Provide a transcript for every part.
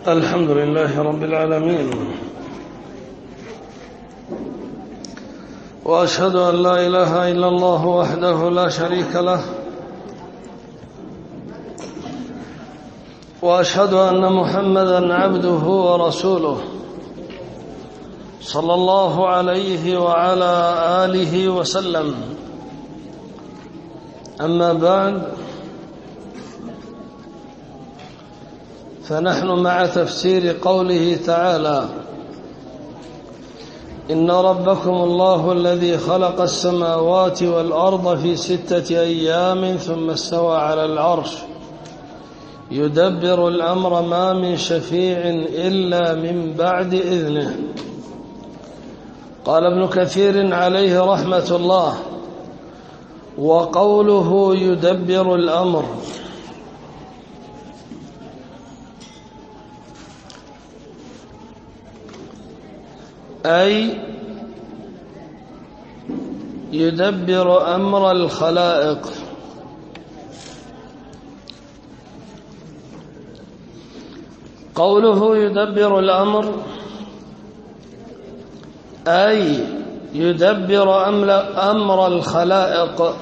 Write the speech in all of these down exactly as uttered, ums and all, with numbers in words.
الحمد لله رب العالمين، وأشهد أن لا إله إلا الله وحده لا شريك له، وأشهد أن محمدًا عبده ورسوله صلى الله عليه وعلى آله وسلم. أما بعد، فنحن مع تفسير قوله تعالى: إن ربكم الله الذي خلق السماوات والأرض في ستة أيام ثم استوى على العرش يدبر الأمر ما من شفيع إلا من بعد إذنه. قال ابن كثير عليه رحمة الله: وقوله يدبر الأمر أي يدبر أمر الخلائق، قوله يدبر الأمر أي يدبر أمر الخلائق،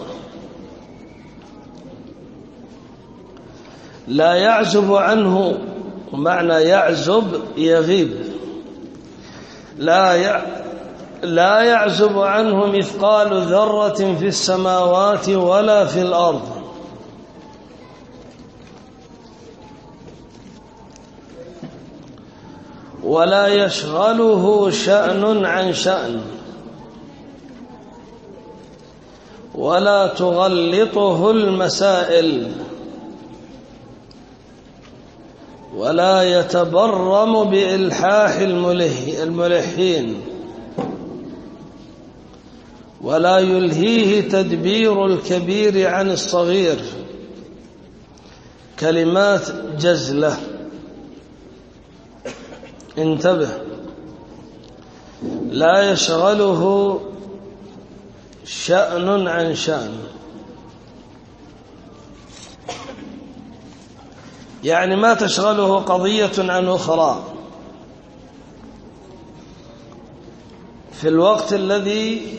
لا يعزب عنه، ومعنى يعزب يغيب، لا لا يعزب عنه مثقال ذرة في السماوات ولا في الأرض، ولا يشغله شأن عن شأن، ولا تغلطه المسائل، ولا يتبرم بإلحاح الملحين، ولا يلهيه تدبير الكبير عن الصغير. كلمات جزلة، انتبه. لا يشغله شأن عن شأن، يعني ما تشغله قضية عن أخرى في الوقت الذي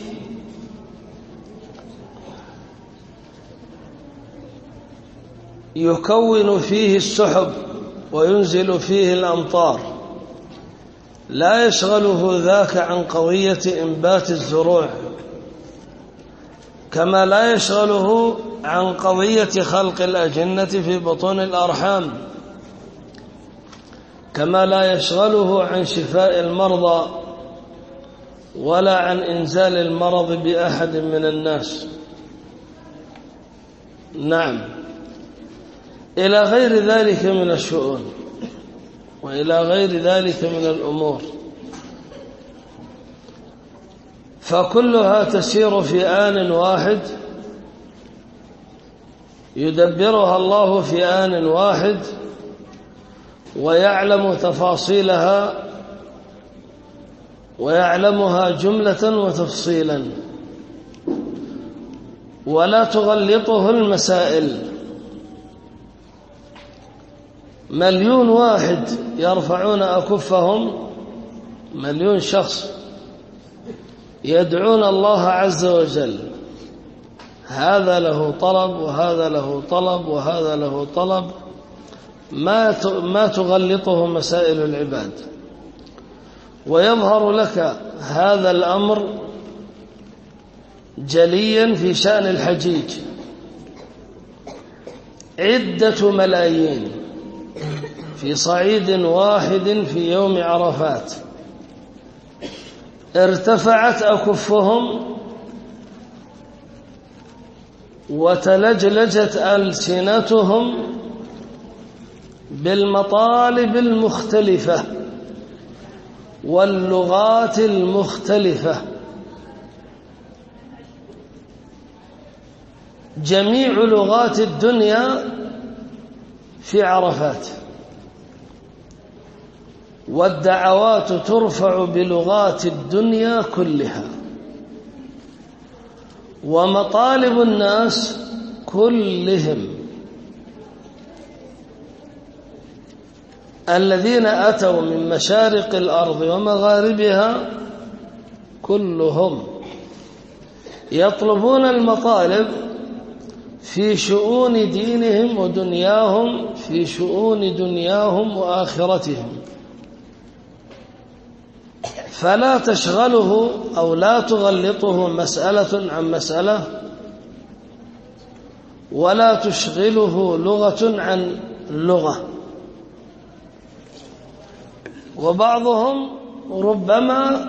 يكون فيه السحب وينزل فيه الأمطار، لا يشغله ذاك عن قضية إنبات الزروع، كما لا يشغله عن قضية خلق الأجنة في بطون الأرحام، كما لا يشغله عن شفاء المرضى ولا عن إنزال المرض بأحد من الناس. نعم، إلى غير ذلك من الشؤون، وإلى غير ذلك من الأمور، فكلها تسير في آن واحد، يدبرها الله في آن واحد، ويعلم تفاصيلها ويعلمها جملة وتفصيلا، ولا تغلطه المسائل. مليون واحد يرفعون أكفهم، مليون شخص يدعون الله عز وجل، هذا له طلب وهذا له طلب وهذا له طلب، ما ما تغلطه مسائل العباد. ويظهر لك هذا الأمر جليا في شأن الحجيج، عدة ملايين في صعيد واحد في يوم عرفات، ارتفعت أكفهم وتلجلجت ألسنتهم بالمطالب المختلفة واللغات المختلفة، جميع لغات الدنيا في عرفات، والدعوات ترفع بلغات الدنيا كلها، ومطالب الناس كلهم الذين أتوا من مشارق الأرض ومغاربها كلهم يطلبون المطالب في شؤون دينهم ودنياهم، في شؤون دنياهم وآخرتهم، فلا تشغله أو لا تغلطه مسألة عن مسألة، ولا تشغله لغة عن لغة. وبعضهم ربما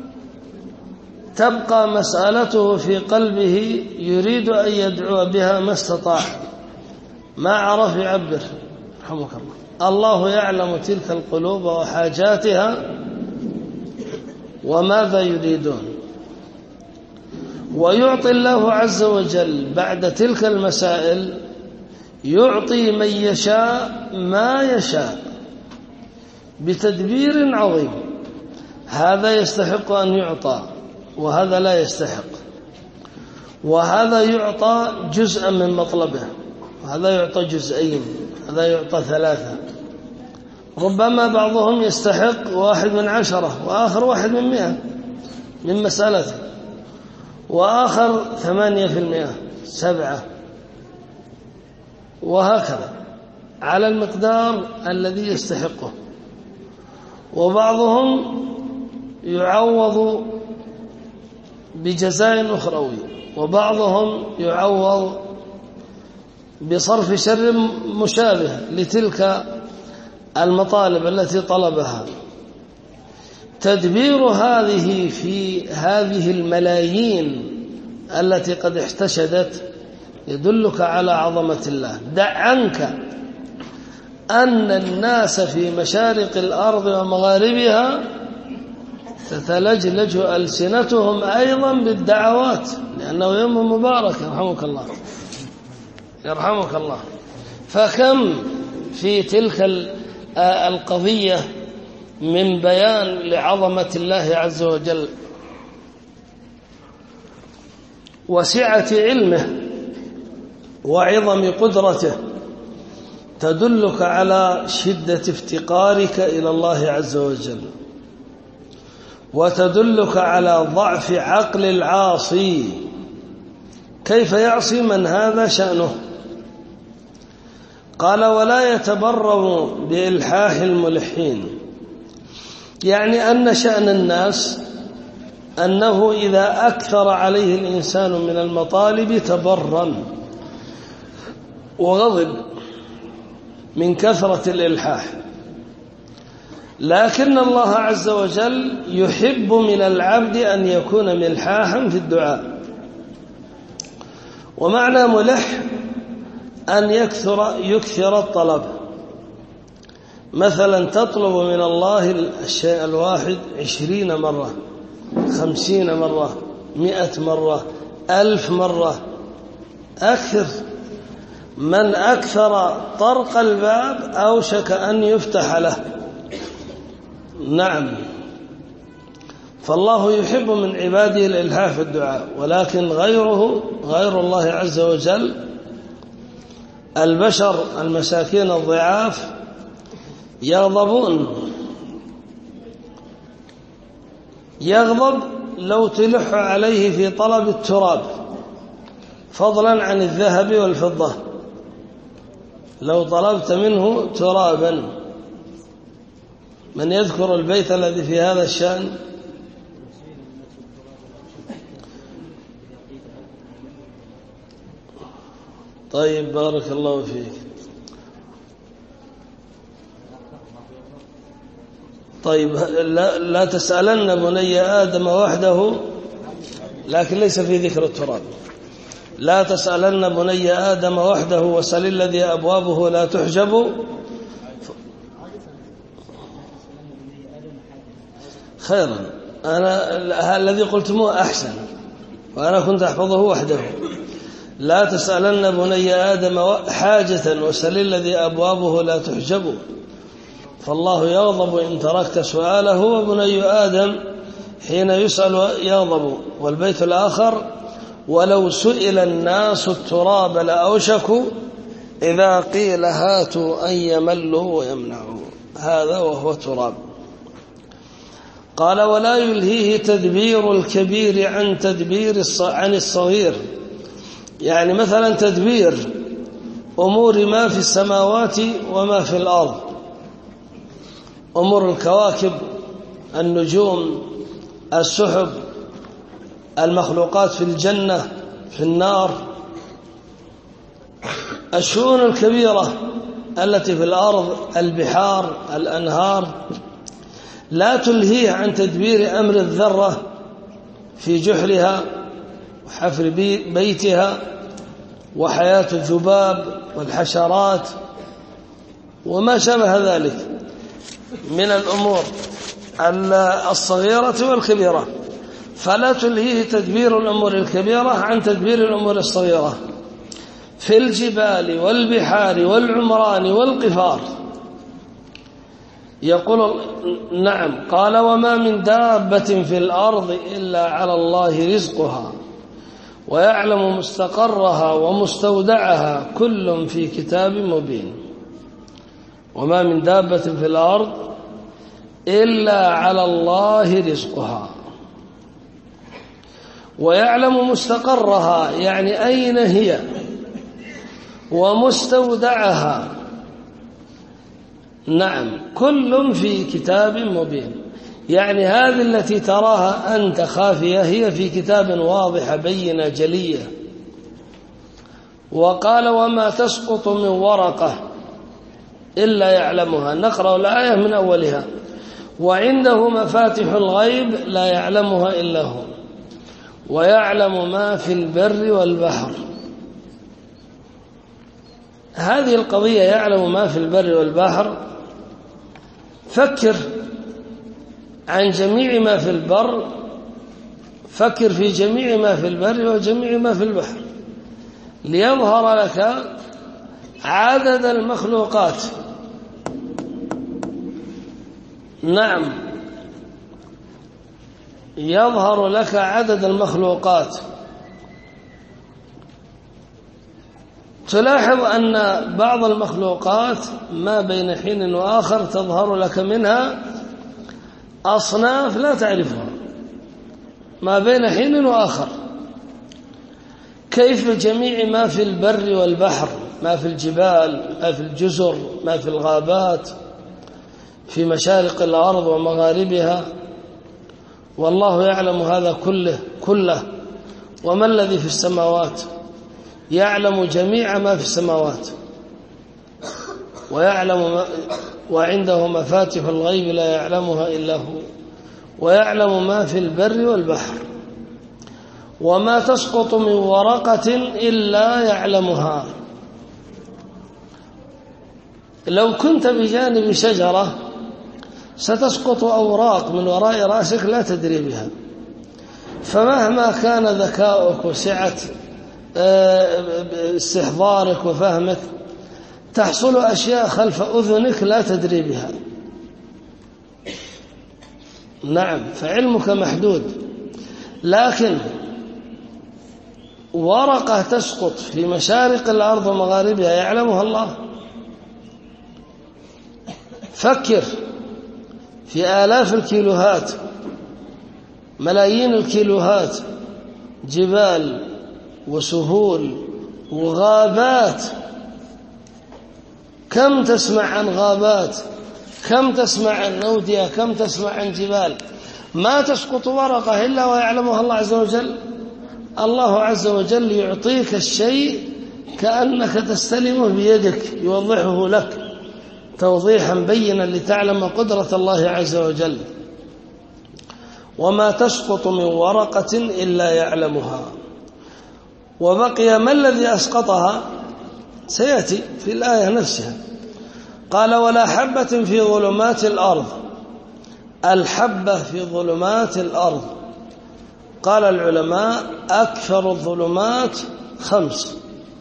تبقى مسألته في قلبه يريد أن يدعو بها ما استطاع، ما عرف يعبر، رحمك الله. الله يعلم تلك القلوب وحاجاتها وماذا يريدون. ويعطي الله عز وجل بعد تلك المسائل، يعطي من يشاء ما يشاء بتدبير عظيم. هذا يستحق أن يعطى وهذا لا يستحق، وهذا يعطى جزءا من مطلبه وهذا يعطى جزئين، هذا يعطى ثلاثة. ربما بعضهم يستحق واحد من عشرة وآخر واحد من مئة من مسألته، وآخر ثمانية في المئة، سبعة، وهكذا على المقدار الذي يستحقه. وبعضهم يعوض بجزاء أخروي، وبعضهم يعوض بصرف شر مشابه لتلك المطالب التي طلبها. تدبير هذه في هذه الملايين التي قد احتشدت يدلك على عظمة الله. دع عنك أن الناس في مشارق الأرض ومغاربها تتلجلج ألسنتهم أيضا بالدعوات، لأنه يوم مبارك يرحمك الله يرحمك الله. فكم في تلك القضية من بيان لعظمة الله عز وجل وسعة علمه وعظم قدرته، تدلك على شدة افتقارك إلى الله عز وجل، وتدلك على ضعف عقل العاصي. كيف يعصي من هذا شأنه؟ قال ولا يتبرر بإلحاح الملحين، يعني أن شأن الناس أنه إذا أكثر عليه الإنسان من المطالب تبرم وغضب من كثرة الإلحاح، لكن الله عز وجل يحب من العبد أن يكون ملحاحا في الدعاء. ومعنى ملح أن يكثر يكثر الطلب. مثلا تطلب من الله الشيء الواحد عشرين مرة، خمسين مرة، مئة مرة، ألف مرة، أكثر. من أكثر طرق الباب أوشك أن يفتح له. نعم، فالله يحب من عباده الإلحاح في الدعاء، ولكن غيره غير الله عز وجل البشر المساكين الضعاف يغضبون. يغضب لو تلح عليه في طلب التراب، فضلا عن الذهب والفضة. لو طلبت منه ترابا، من يذكر البيت الذي في هذا الشأن؟ طيب بارك الله فيك. طيب لا, لا تسألن بني آدم وحده، لكن ليس في ذكر التراب. لا تسألن بني آدم وحده وسل الذي أبوابه لا تحجب. خيرا، أنا الذي قلتموه أحسن، وأنا كنت أحفظه وحده. لا تسألن بني آدم حاجة وسل الذي أبوابه لا تحجب، فالله يغضب إن تركت سؤاله، وبني آدم حين يسأل يغضب. والبيت الآخر ولو سئل الناس التراب لأوشكوا إذا قيل هاتوا أن يملوا ويمنعوا. هذا وهو تراب. قال ولا يلهيه تدبير الكبير عن تدبير عن الصغير، يعني مثلا تدبير أمور ما في السماوات وما في الأرض، أمور الكواكب، النجوم، السحب، المخلوقات في الجنة في النار، الشؤون الكبيرة التي في الأرض، البحار، الأنهار، لا تلهيه عن تدبير أمر الذرة في جحرها وحفر بيتها وحياة الذباب والحشرات وما شابه ذلك من الأمور الصغيرة والكبيرة، فلا تلهيه تدبير الأمور الكبيرة عن تدبير الأمور الصغيرة في الجبال والبحار والعمران والقفار. يقول نعم. قال وما من دابة في الأرض إلا على الله رزقها ويعلم مستقرها ومستودعها كل في كتاب مبين. وما من دابة في الأرض إلا على الله رزقها ويعلم مستقرها، يعني أين هي، ومستودعها، نعم، كل في كتاب مبين. يعني هذه التي تراها أنت خافية هي في كتاب واضحة بينة جلية. وقال وما تسقط من ورقة إلا يعلمها. نقرأ الآية من أولها. وعنده مفاتح الغيب لا يعلمها إلا هو ويعلم ما في البر والبحر. هذه القضية يعلم ما في البر والبحر، فكر عن جميع ما في البر، فكر في جميع ما في البر وجميع ما في البحر ليظهر لك عدد المخلوقات. نعم، يظهر لك عدد المخلوقات. تلاحظ أن بعض المخلوقات ما بين حين وآخر تظهر لك منها أصناف لا تعرفها ما بين حين وآخر. كيف جميع ما في البر والبحر، ما في الجبال، ما في الجزر، ما في الغابات، في مشارق الأرض ومغاربها، والله يعلم هذا كله كله. وما الذي في السماوات، يعلم جميع ما في السماوات ويعلم ما وعنده مفاتح الغيب لا يعلمها إلا هو ويعلم ما في البر والبحر. وما تسقط من ورقة إلا يعلمها. لو كنت بجانب شجرة ستسقط أوراق من وراء رأسك لا تدري بها، فمهما كان ذكاؤك وسعة استحضارك وفهمك تحصل أشياء خلف أذنك لا تدري بها. نعم، فعلمك محدود. لكن ورقة تسقط في مشارق الأرض ومغاربها يعلمها الله. فكر في آلاف الكيلوهات، ملايين الكيلوهات، جبال وسهول وغابات. كم تسمع عن غابات، كم تسمع عن أودية، كم تسمع عن جبال. ما تسقط ورقة إلا ويعلمها الله عز وجل. الله عز وجل يعطيك الشيء كأنك تستلمه بيدك، يوضحه لك توضيحا بينا لتعلم قدرة الله عز وجل. وما تسقط من ورقة إلا يعلمها. وبقي ما الذي أسقطها سيأتي في الآية نفسها. قال ولا حبة في ظلمات الأرض. الحبة في ظلمات الأرض، قال العلماء أكثر الظلمات خمس: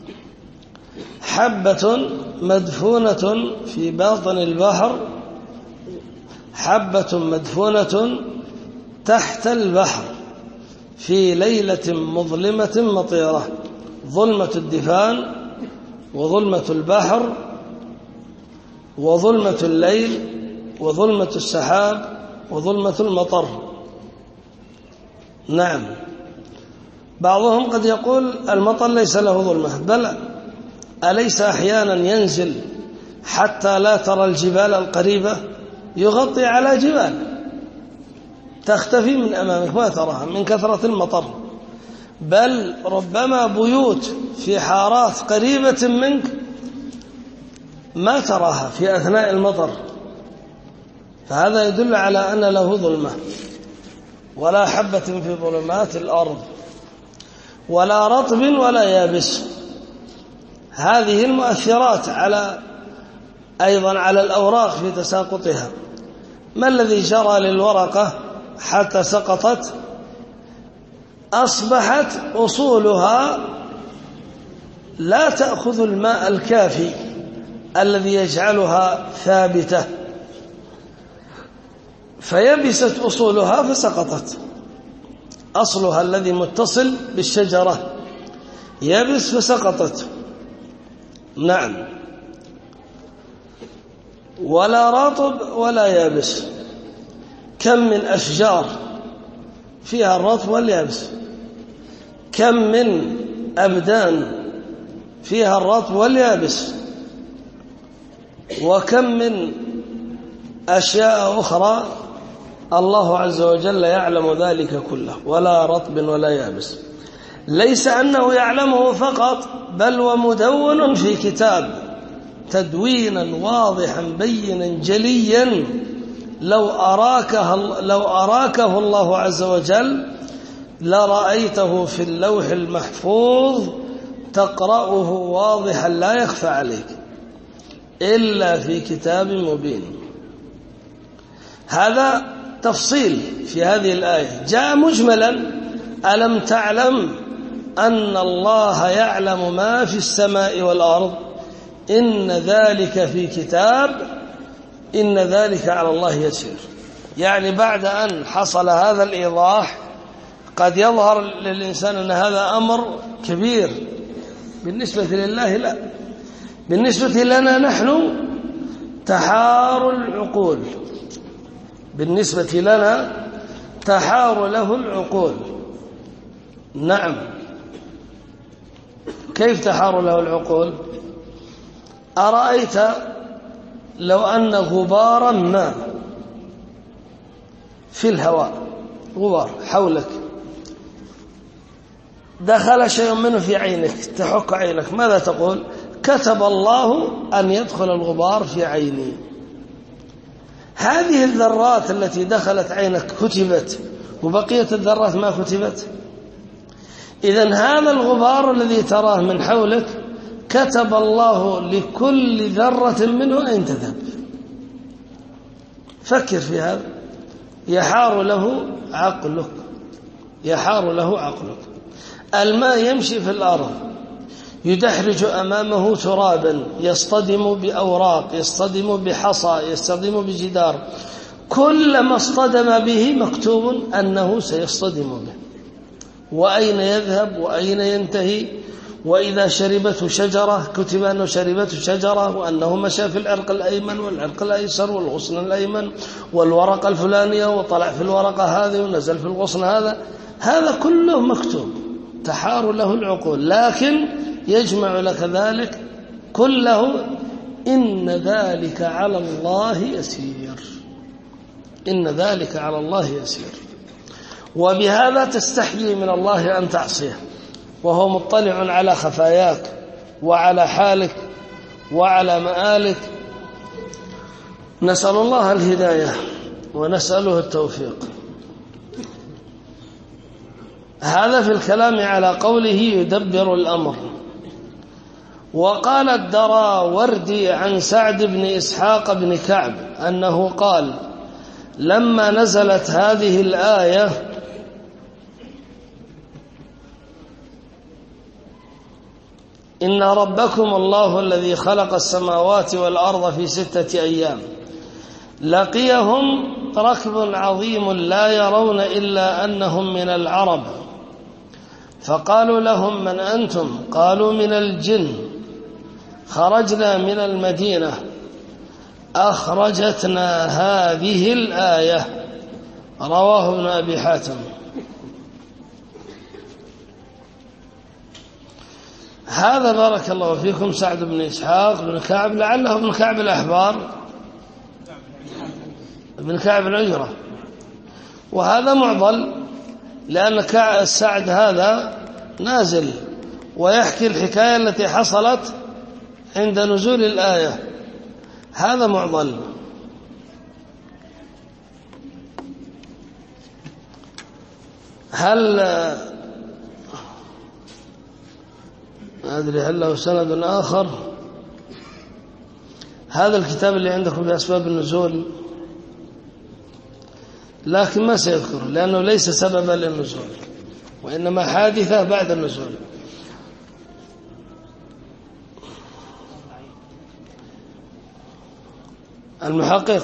حبة مدفونة في باطن البحر، حبة مدفونة تحت البحر في ليلة مظلمة مطيرة، ظلمة الدفان وظلمة البحر وظلمة الليل وظلمة السحاب وظلمة المطر. نعم، بعضهم قد يقول المطر ليس له ظلمة، بل أليس أحيانا ينزل حتى لا ترى الجبال القريبة، يغطي على جبال تختفي من أمامك ما تراها من كثرة المطر، بل ربما بيوت في حارات قريبة منك ما تراها في أثناء المطر، فهذا يدل على أن له ظلمة. ولا حبة في ظلمات الأرض ولا رطب ولا يابس. هذه المؤثرات على أيضا على الأوراق في تساقطها. ما الذي جرى للورقة حتى سقطت؟ أصبحت أصولها لا تأخذ الماء الكافي الذي يجعلها ثابتة، فيبست أصولها فسقطت. أصلها الذي متصل بالشجرة يبس فسقطت. نعم، ولا رطب ولا يابس. كم من أشجار فيها الرطب واليابس، كم من أبدان فيها الرطب واليابس، وكم من أشياء أخرى الله عز وجل يعلم ذلك كله، ولا رطب ولا يابس. ليس أنه يعلمه فقط، بل ومدون في كتاب تدوينا واضحا بينا جليا. لو أراكه, لو أراكه الله عز وجل لرأيته في اللوح المحفوظ تقرأه واضحا لا يخفى عليك إلا في كتاب مبين. هذا تفصيل في هذه الآية. جاء مجملا: ألم تعلم أن الله يعلم ما في السماء والأرض إن ذلك في كتاب إن ذلك على الله يسير. يعني بعد أن حصل هذا الإيضاح قد يظهر للإنسان أن هذا أمر كبير، بالنسبة لله لا، بالنسبة لنا نحن تحار العقول، بالنسبة لنا تحار له العقول. نعم، كيف تحار له العقول؟ أرأيت لو أن غبارا ما في الهواء، غبار حولك، دخل شيء منه في عينك، تحك عينك، ماذا تقول؟ كتب الله أن يدخل الغبار في عيني. هذه الذرات التي دخلت عينك كتبت، وبقية الذرات ما كتبت. إذن هذا الغبار الذي تراه من حولك كتب الله لكل ذرة منه أين تذهب. فكر في هذا. يحار له عقلك، يحار له عقلك. الماء يمشي في الأرض يدحرج أمامه ترابا، يصطدم بأوراق، يصطدم بحصى، يصطدم بجدار، كلما اصطدم به مكتوب أنه سيصطدم به، وأين يذهب وأين ينتهي. وإذا شربته شجرة كتب أنه شربته شجرة، وأنه مشى في العرق الأيمن والعرق الأيسر والغصن الأيمن والورقة الفلانية، وطلع في الورقة هذه ونزل في الغصن هذا. هذا كله مكتوب، تحار له العقول. لكن يجمع لك ذلك كله: إن ذلك على الله يسير، إن ذلك على الله يسير. وبهذا تستحيي من الله أن تعصيه، وهو مطلع على خفاياك وعلى حالك وعلى مآلك. نسأل الله الهداية ونسأله التوفيق. هذا في الكلام على قوله يدبر الأمر. وقال الدراوردي عن سعد بن إسحاق بن كعب أنه قال: لما نزلت هذه الآية إن ربكم الله الذي خلق السماوات والأرض في ستة أيام، لقيهم ركب عظيم لا يرون إلا أنهم من العرب، فقالوا لهم: من أنتم؟ قالوا: من الجن، خرجنا من المدينة، أخرجتنا هذه الآية. رواه ابن أبي حاتم. هذا بارك الله فيكم سعد بن إسحاق بن كعب، لعله ابن كعب الأحبار، ابن كعب العجرة، وهذا معضل لأن سعد هذا نازل ويحكي الحكاية التي حصلت عند نزول الآية، هذا معضل. هل أدري هل له سند آخر؟ هذا الكتاب اللي عندكم في أسباب النزول، لكن ما سيذكر لأنه ليس سببا للنزول، وإنما حادثة بعد النزول. المحقق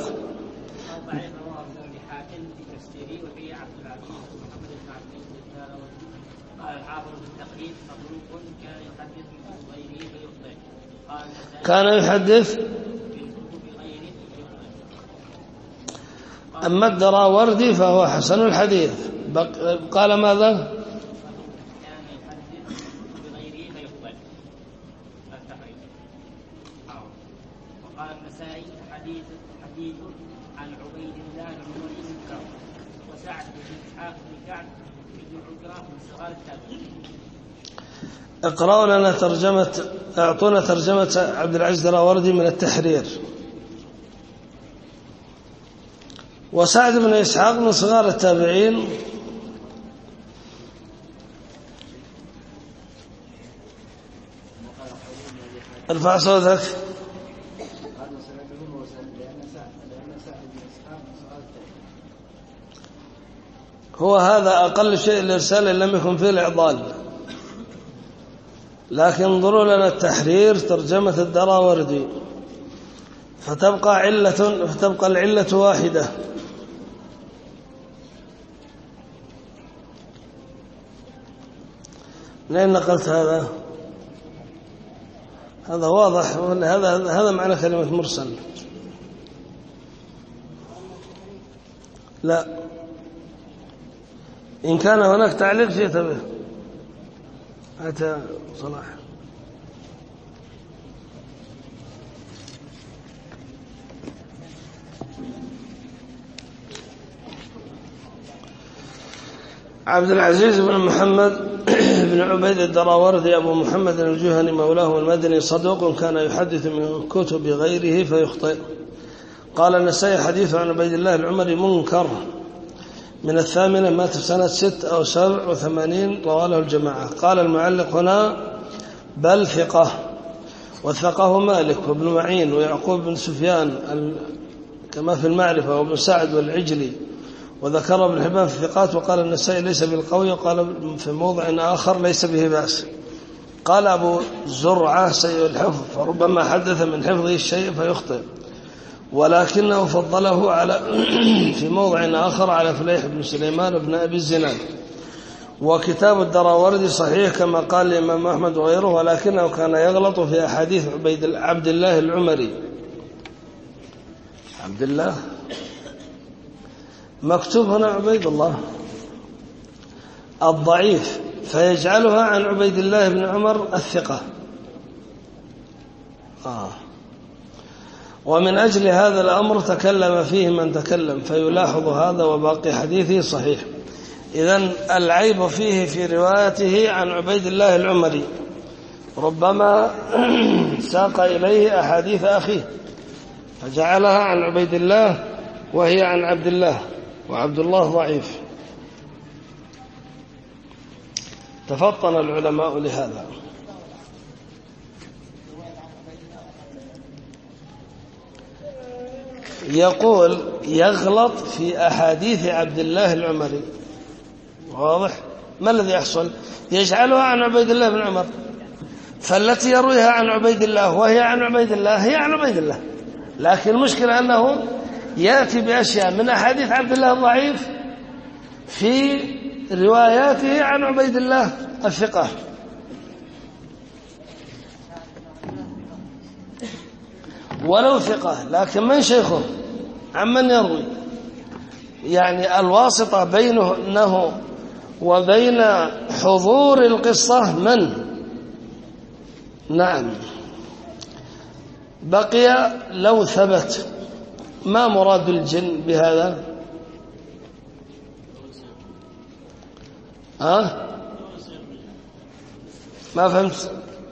كان يحدث. أما الدراوردي فهو حسن الحديث. قال ماذا؟ وقال النسائي حديث حديث عن عبيد الله العمري منكر، وسعد بن إسحاق بن كعب بن عكرة من صغار التابعين. اقرأوا لنا ترجمة، اعطونا ترجمة عبد العزيز الدراوردي من التحرير. وسعد بن إسحاق من صغار التابعين. ارفع صوتك. هو هذا أقل شيء الإرسال إن لم يكن فيه الإعضال، لكن انظروا لنا التحرير ترجمة الدراوردي فتبقى علة، فتبقى العلة واحدة. منين نقلت هذا؟ هذا واضح، هذا هذا معنى كلمة مرسل. لا، إن كان هناك تعليق جئت به. أتى صلاح. عبد العزيز بن محمد بن عبيد الدراوردي أبو محمد الجهني مولاه المدني صدوق كان يحدث من كتب غيره فيخطئ. قال النسائي حديث عن عبيد الله العمري منكر من الثامنة، مات في سنة ست أو سبع وثمانين، رواه له الجماعة. قال المعلق هنا بل ثقة، وثقه مالك وابن معين ويعقوب بن سفيان كما في المعرفة وابن سعد والعجلي، وذكر ابن حبان في الثقات. وقال النسائي ليس بالقوي، وقال في موضع آخر ليس به بأس. قال أبو زرعة سيء الحفظ، فربما حدث من حفظه الشيء فيخطئ، ولكنه فضله على في موضع آخر على فليح بن سليمان بن أبي الزناد. وكتاب الدراوردي صحيح كما قال الإمام أحمد وغيره، ولكنه كان يغلط في أحاديث عبيد عبد الله العمري. عبد الله مكتوب هنا عبيد الله الضعيف، فيجعلها عن عبيد الله بن عمر الثقة. آه. ومن أجل هذا الأمر تكلم فيه من تكلم، فيلاحظ هذا وباقي حديثه صحيح. إذن العيب فيه في روايته عن عبيد الله العمري، ربما ساق إليه أحاديث أخيه فجعلها عن عبيد الله وهي عن عبد الله، وعبد الله ضعيف. تفطن العلماء لهذا. يقول يغلط في أحاديث عبد الله العمري، واضح؟ ما الذي يحصل؟ يجعلها عن عبيد الله بن عمر، فالتي يرويها عن عبيد الله وهي عن عبيد الله هي عن عبيد الله، لكن المشكلة أنه يأتي بأشياء من أحاديث عبد الله الضعيف في رواياته عن عبيد الله الثقة. ولو ثقة، لكن من شيخه؟ عمن يروي؟ يعني الواسطة بينه وبين حضور القصة من؟ نعم. بقي لو ثبت، ما مراد الجن بهذا؟ ها؟ ما فهمت.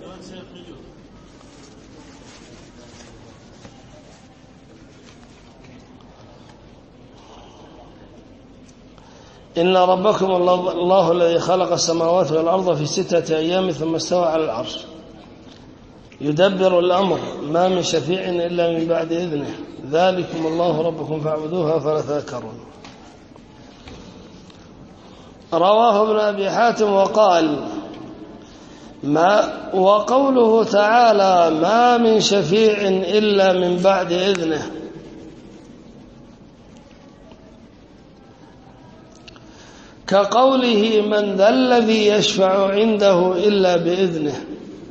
إن ربكم الله الذي خلق السماوات والأرض في ستة أيام ثم استوى على العرش يدبر الأمر ما من شفيع إلا من بعد إذنه ذلكم الله ربكم فاعبدوها فلا تذكرون. رواه ابن أبي حاتم وقال ما وقوله تعالى ما من شفيع إلا من بعد إذنه كقوله من ذا الذي يشفع عنده إلا بإذنه،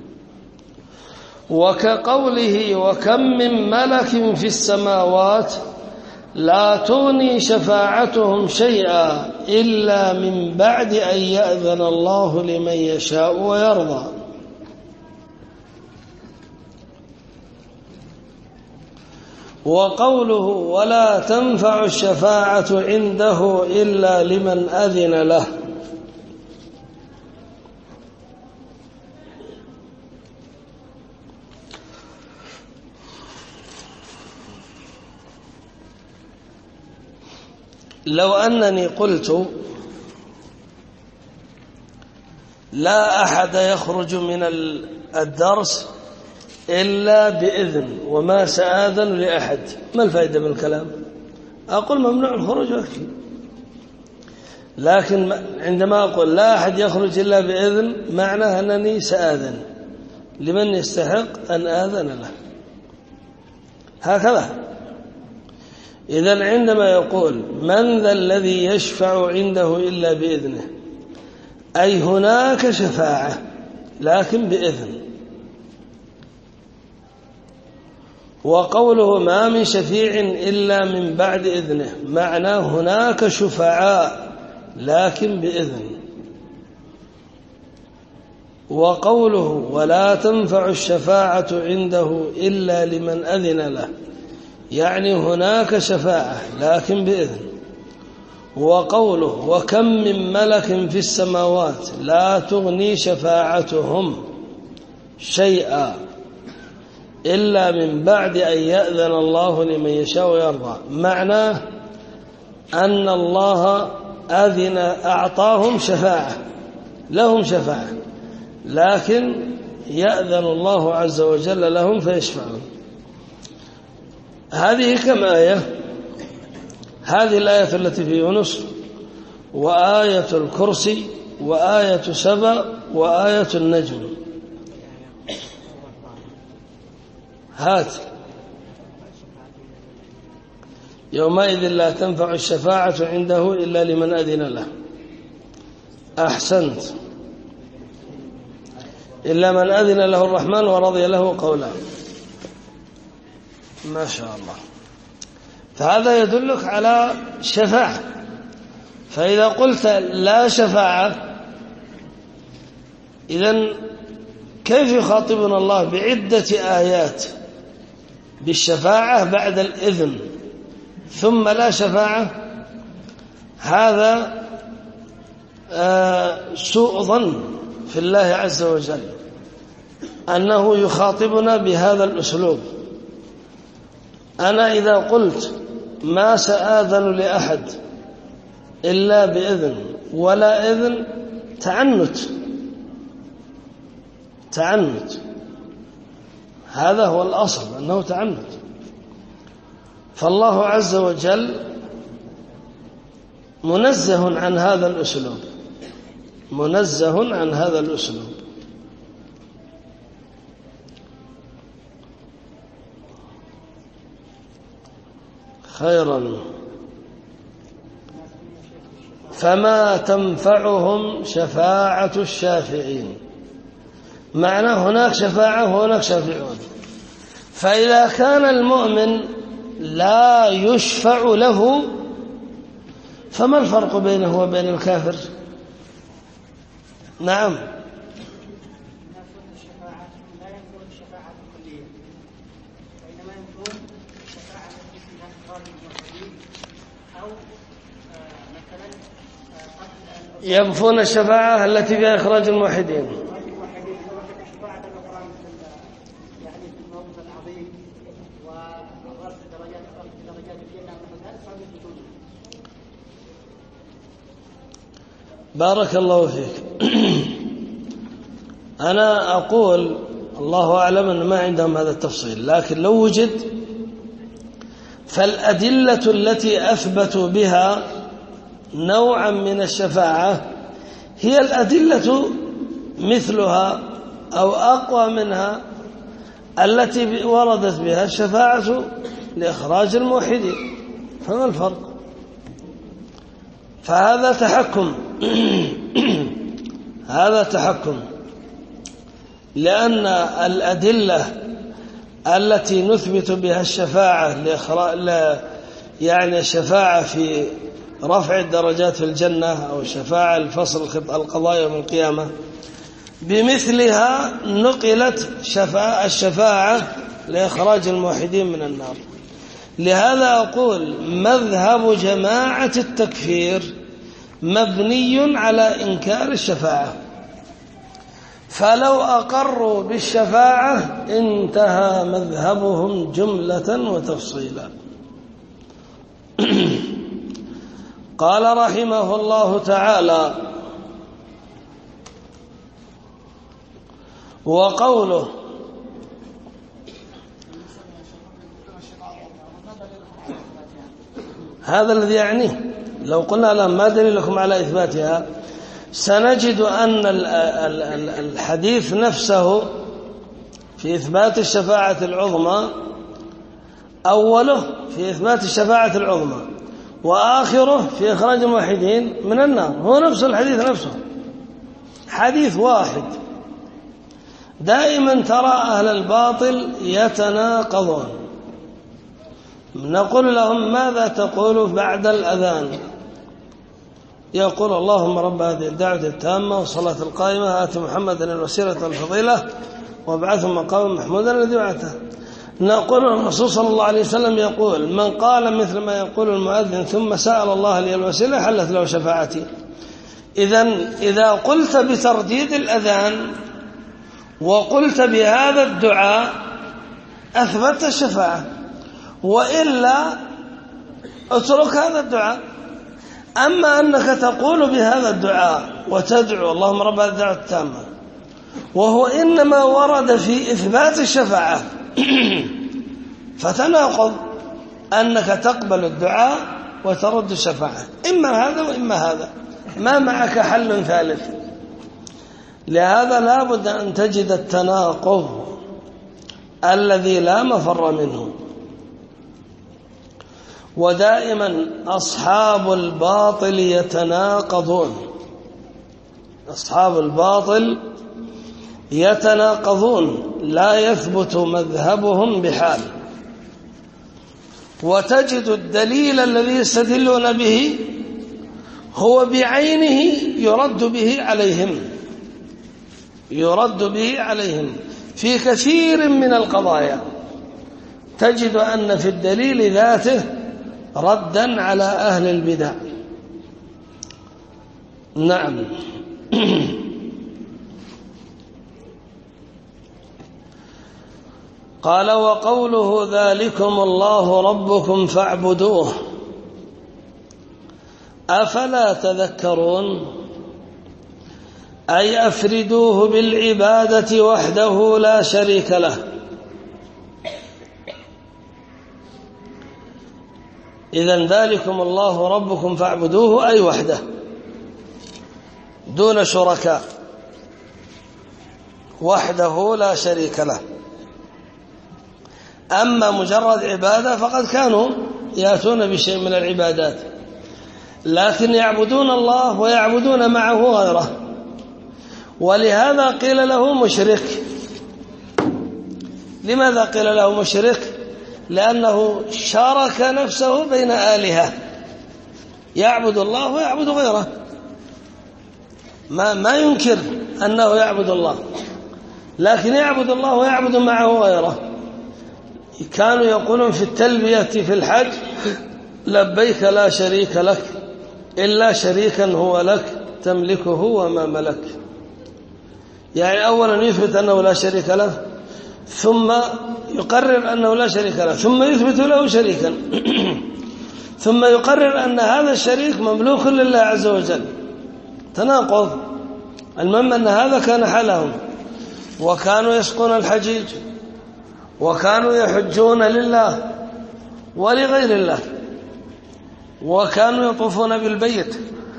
وكقوله وكم من ملك في السماوات لا تغني شفاعتهم شيئا إلا من بعد أن يأذن الله لمن يشاء ويرضى. وقوله ولا تنفع الشفاعة عنده إلا لمن أذن له لو أنني قلت لا أحد يخرج من الدرس إلا بإذن وما سآذن لأحد، ما الفائدة من الكلام؟ أقول ممنوع الخروج وأكفي. لكن عندما أقول لا أحد يخرج إلا بإذن معناه أنني سآذن لمن يستحق أن آذن له، هكذا. إذن عندما يقول من ذا الذي يشفع عنده إلا بإذنه أي هناك شفاعة لكن بإذن. وقوله ما من شفيع إلا من بعد إذنه معناه هناك شفعاء لكن بإذن. وقوله ولا تنفع الشفاعة عنده إلا لمن أذن له يعني هناك شفاعة لكن بإذن. وقوله وكم من ملك في السماوات لا تغني شفاعتهم شيئا إلا من بعد أن يأذن الله لمن يشاء ويرضى معناه أن الله أذن أعطاهم شفاعة لهم شفاعة لكن يأذن الله عز وجل لهم فيشفعون. هذه كم آية؟ هذه الآية التي في يونس وآية الكرسي وآية سبأ وآية النجم. هات يومئذ لا تنفع الشفاعة عنده إلا لمن أذن له. أحسنت. إلا من أذن له الرحمن ورضي له قولا. ما شاء الله. فهذا يدلك على شفاعة. فإذا قلت لا شفاعة إذن كيف يخاطبنا الله بعدة آيات بالشفاعة بعد الإذن ثم لا شفاعة؟ هذا سوء ظن في الله عز وجل أنه يخاطبنا بهذا الأسلوب. أنا إذا قلت ما سآذن لأحد إلا بإذن ولا إذن تعنت تعنت هذا هو الأصل أنه تعنت. فالله عز وجل منزه عن هذا الأسلوب منزه عن هذا الأسلوب. خيرا. فما تنفعهم شفاعة الشافعين معنى هناك شفاعة وهناك شافعون. فإذا كان المؤمن لا يشفع له فما الفرق بينه وبين الكافر؟ نعم. ينفون الشفاعة التي فيها إخراج الموحدين. بارك الله فيك. أنا أقول الله أعلم أن ما عندهم هذا التفصيل، لكن لو وجد فالأدلة التي أثبتوا بها نوعا من الشفاعة هي الأدلة مثلها أو أقوى منها التي وردت بها الشفاعة لإخراج الموحدين، فما الفرق؟ فهذا تحكم هذا تحكم لأن الأدلة التي نثبت بها الشفاعة لإخراج يعني الشفاعة في رفع الدرجات في الجنة أو شفاعة الفصل القضاء يوم القيامة بمثلها نقلت شفاعة الشفاعة لإخراج الموحدين من النار. لهذا أقول مذهب جماعة التكفير مبني على إنكار الشفاعة، فلو أقروا بالشفاعة انتهى مذهبهم جملة وتفصيلا. قال رحمه الله تعالى: وقوله هذا الذي يعنيه. لو قلنا لهم ما دليلكم على إثباتها سنجد أن الحديث نفسه في إثبات الشفاعة العظمى أوله في إثبات الشفاعة العظمى وآخره في إخراج الموحدين من النار، هو نفس الحديث نفسه، حديث واحد. دائما ترى أهل الباطل يتناقضون. نقول لهم ماذا تقول بعد الأذان؟ يقول اللهم رب هذه الدعوة التامة والصلاة القائمة آت محمدا الوسيلة والفضيلة وابعثه مقاما محمودا الذي وعدته. نقول الرسول صلى الله عليه وسلم يقول من قال مثل ما يقول المؤذن ثم سأل الله لي الوسيلة حلت له شفاعتي. إذن إذا قلت بترديد الأذان وقلت بهذا الدعاء أثبت الشفاعة، وإلا اترك هذا الدعاء. أما أنك تقول بهذا الدعاء وتدعو اللهم رب هذه الدعوة التامة وهو إنما ورد في إثبات الشفاعة فتناقض أنك تقبل الدعاء وترد الشفاعة، إما هذا وإما هذا، ما معك حل ثالث. لهذا لا بد أن تجد التناقض الذي لا مفر منه. ودائما أصحاب الباطل يتناقضون، أصحاب الباطل يتناقضون لا يثبت مذهبهم بحال. وتجد الدليل الذي يستدلون به هو بعينه يرد به عليهم يرد به عليهم في كثير من القضايا. تجد أن في الدليل ذاته ردا على أهل البدع. نعم. قال وقوله ذلكم الله ربكم فاعبدوه أفلا تذكرون، أي أفردوه بالعبادة وحده لا شريك له. إذن ذلكم الله ربكم فاعبدوه أي وحده دون شركاء، وحده لا شريك له. أما مجرد عبادة فقد كانوا يأتون بشيء من العبادات، لكن يعبدون الله ويعبدون معه غيره. ولهذا قيل له مشرك، لماذا قيل له مشرك؟ لأنه شارك نفسه بين آلهة، يعبد الله ويعبد غيره، ما ما ينكر أنه يعبد الله، لكن يعبد الله ويعبد معه غيره. كانوا يقولون في التلبية في الحج: لبيك لا شريك لك إلا شريكا هو لك تملكه وما ملك. يعني أولا يثبت أنه لا شريك له، ثم يقرر أنه لا شريك له، ثم يثبت له شريكا ثم يقرر أن هذا الشريك مملوك لله عز وجل. تناقض. المهم أن هذا كان حالهم، وكانوا يسقون الحجيج، وكانوا يحجون لله ولغير الله، وكانوا يطوفون بالبيت،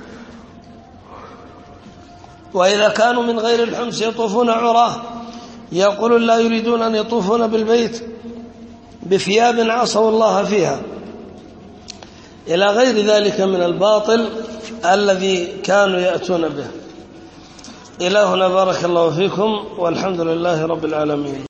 وإذا كانوا من غير الحمص يطوفون عراه، يقولون لا يريدون أن يطوفون بالبيت بثياب عصوا الله فيها، إلى غير ذلك من الباطل الذي كانوا يأتون به. إلهنا بارك الله فيكم، والحمد لله رب العالمين.